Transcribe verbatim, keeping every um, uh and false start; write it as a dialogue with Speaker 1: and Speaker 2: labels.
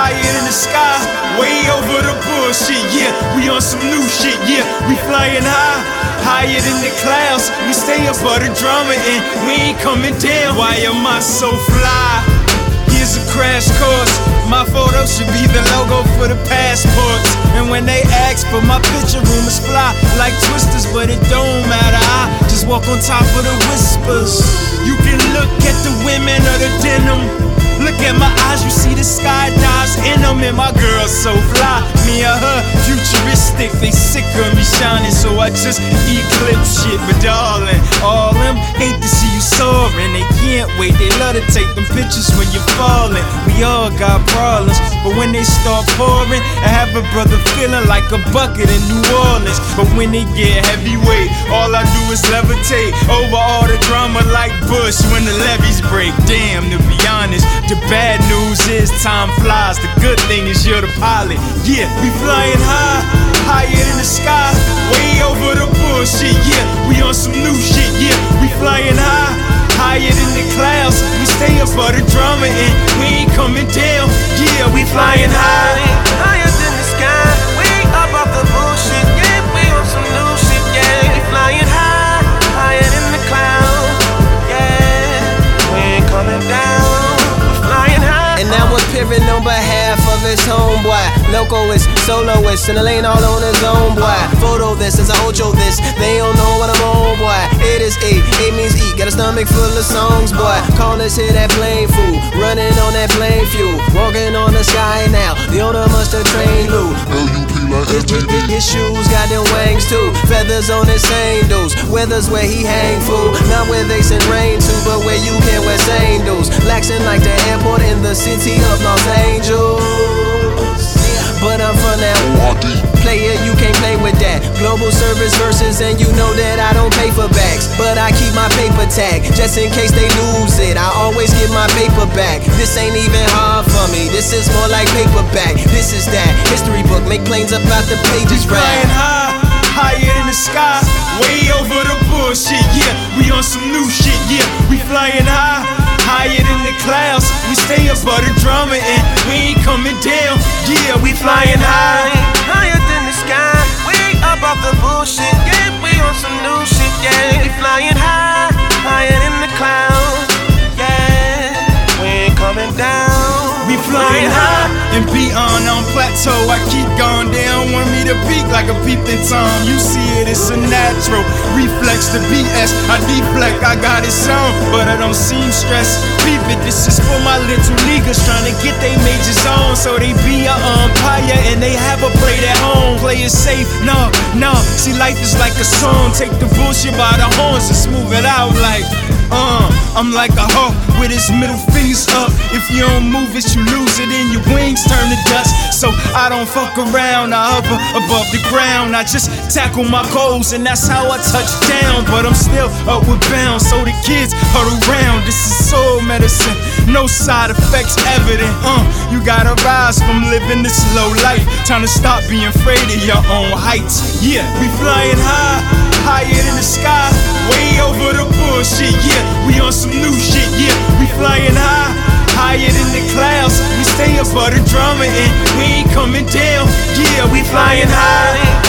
Speaker 1: higher than the sky, way over the bullshit, yeah. We on some new shit, yeah. We flying high, higher than the clouds. We stay above the drama and we ain't coming down. Why am I so fly? Here's a crash course. My photo should be the logo for the passports. And when they ask for my picture, rumors fly like twisters, but it don't matter. I just walk on top of the whispers. You can look at the women of the denim. Look at my eyes, you see the skydives in them. And my girl's so fly, me and her futuristic. They sick of me shining, so I just eclipse shit. But darling, all them hate to see you soaring. They can't wait, they love to take them pictures when you're falling. We all got problems, but when they start pouring, I have a brother feeling like a bucket in New Orleans. But when they get heavyweight, all I do is levitate over all the drama like Bush when the levees break. Damn, to be honest, the bad news is time flies. The good thing is you're the pilot. Yeah, we flying high, higher than the sky, way over the bullshit. Yeah, we on some new shit. Yeah, we flying high, higher than the clouds. We stay above the drama and we ain't coming down. Yeah, we flying high,
Speaker 2: higher than the sky, way up off the bullshit. Yeah, we on some new shit. Yeah, we flying high, higher than the clouds. Yeah, we ain't coming down.
Speaker 3: And now we're appearing on behalf of his homeboy. Locoist, soloist, in the lane all on his own boy. Photo this, as I Ocho this, they don't know what I'm on, boy. It is eight, eight means eat, got a stomach full of songs, boy. Call this here that plain food, running on that plain fuel. Walking on the sky now, the owner must have trained Lou. His, his shoes got them wings too, feathers on his sandals. Weather's where he hang fool, not where they send rain to, but where you can wear sandals. Laxing like the airport in the city of Los Angeles. But I'm from that player, you can't play with that. Global service versus, and you know that I don't pay for backs, but I keep my paper tag just in case they lose it. I always get my paper back. This ain't even hard for me, this is more like paperback. This is that history book, make planes up out the pages.
Speaker 1: We flying high, higher than the sky, way over the bullshit. Yeah, we on some new shit. Yeah, we flying high, higher than the clouds. We stay above the drama and we ain't coming down. Yeah, we flying high,
Speaker 2: higher than the sky, way up off the bullshit. Yeah, we on some new shit. Yeah, we flying high, higher than the clouds. Yeah, we ain't coming down.
Speaker 1: We flying high and beyond on plateau. I keep going down, want me to peak like a peeping Tom. You see it, it's a natural reflex. The B S, I deflect, I got it on, but I don't seem stressed. Peep it, this is for my little leaguers trying to get they majors on, so they be a umpire and they have a plate at home. Play it safe, no, no. See, life is like a song. Take the bullshit by the horns and smooth it out like. Uh, I'm like a hawk with his middle fingers up. If you don't move it, you lose it and your wings turn to dust. So I don't fuck around, I hover above the ground. I just tackle my goals and that's how I touch down. But I'm still upward bound, so the kids huddle round. This is soul medicine, no side effects evident. Uh, you gotta rise from living this low life, trying to stop being afraid of your own heights. Yeah, we flying high, higher than the sky, way over the bullshit. Yeah, we on some new shit. Yeah, we flying high, higher than the clouds. We stay above the drama and we ain't coming down. Yeah, we flying high.